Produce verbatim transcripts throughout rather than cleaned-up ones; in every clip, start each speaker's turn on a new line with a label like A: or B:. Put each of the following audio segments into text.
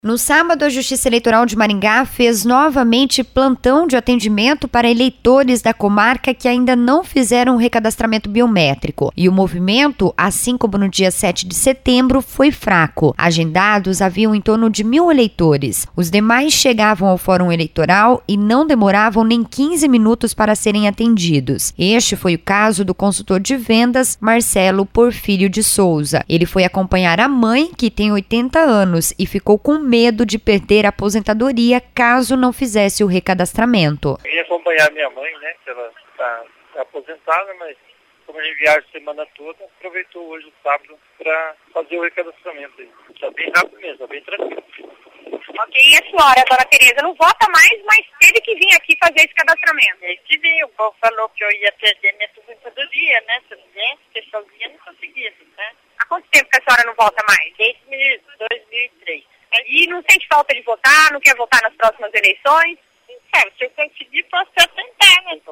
A: No sábado, a Justiça Eleitoral de Maringá fez novamente plantão de atendimento para eleitores da comarca que ainda não fizeram o recadastramento biométrico. E o movimento, assim como no dia sete de setembro, foi fraco. Agendados haviam em torno de mil eleitores. Os demais chegavam ao Fórum Eleitoral e não demoravam nem quinze minutos para serem atendidos. Este foi o caso do consultor de vendas, Marcelo Porfírio de Souza. Ele foi acompanhar a mãe, que tem oitenta anos, e ficou com medo de perder a aposentadoria caso não fizesse o recadastramento.
B: Eu ia acompanhar minha mãe, né, que ela está tá aposentada, mas como a gente viaja a semana toda, aproveitou hoje o sábado para fazer o recadastramento. Está bem rápido mesmo, está bem tranquilo.
C: Ok, e a senhora, dona Tereza, não vota mais, mas teve que vir aqui fazer esse cadastramento.
D: Eu tive, o povo falou que eu ia perder minha aposentadoria, né, se eu não porque sozinha não conseguia, né.
C: Há quanto tempo que a senhora não vota mais?
D: Desde dois mil e três.
C: E não sente falta de votar, não quer votar nas próximas eleições?
D: É, se eu conseguir, posso até tentar, né?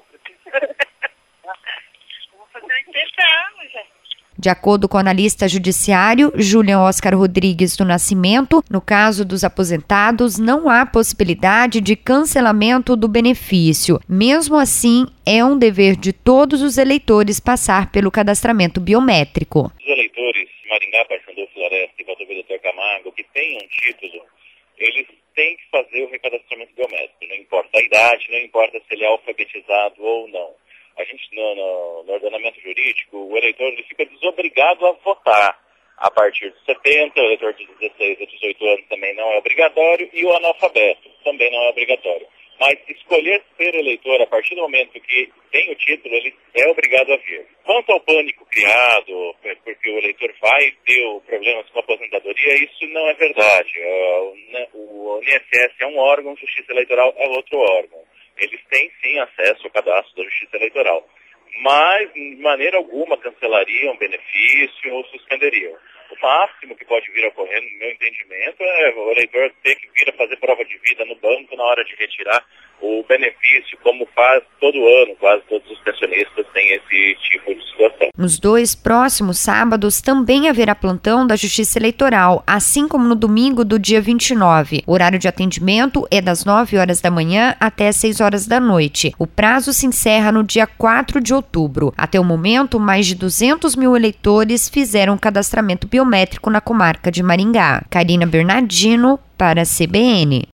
D: Vou fazer oitenta anos já.
A: De acordo com o analista judiciário Julian Oscar Rodrigues do Nascimento, no caso dos aposentados, não há possibilidade de cancelamento do benefício. Mesmo assim, é um dever de todos os eleitores passar pelo cadastramento biométrico.
B: Os eleitores de Maringá, Paysandu, Floresta e Valdomiro doutor Camargo, que tenham título, eles têm que fazer o recadastramento biométrico. Não importa a idade, não importa se ele é alfabetizado ou não. A gente, no, no, no ordenamento jurídico, o eleitor ele fica desobrigado a votar. A partir de setenta, o eleitor de dezesseis a dezoito anos também não é obrigatório, e o analfabeto também não é obrigatório. Mas escolher ser eleitor a partir do momento que tem o título, ele é obrigado a vir. Quanto ao pânico criado, porque o eleitor vai ter problemas com a aposentadoria, isso não é verdade. O I N S S é um órgão, Justiça Eleitoral é outro órgão. Eles têm sim acesso ao cadastro da Justiça Eleitoral, mas de maneira alguma cancelariam benefício ou suspenderiam. O máximo que pode vir a ocorrer, no meu entendimento, é o eleitor ter que vir a fazer prova de vida no banco na hora de retirar o benefício, como faz todo ano, quase todos os pensionistas têm esse tipo de situação.
A: Nos dois próximos sábados também haverá plantão da Justiça Eleitoral, assim como no domingo do dia vinte e nove. O horário de atendimento é das nove horas da manhã até seis horas da noite. O prazo se encerra no dia quatro de outubro. Até o momento, mais de duzentos mil eleitores fizeram cadastramento biométrico na comarca de Maringá. Karina Bernardino, para a C B N.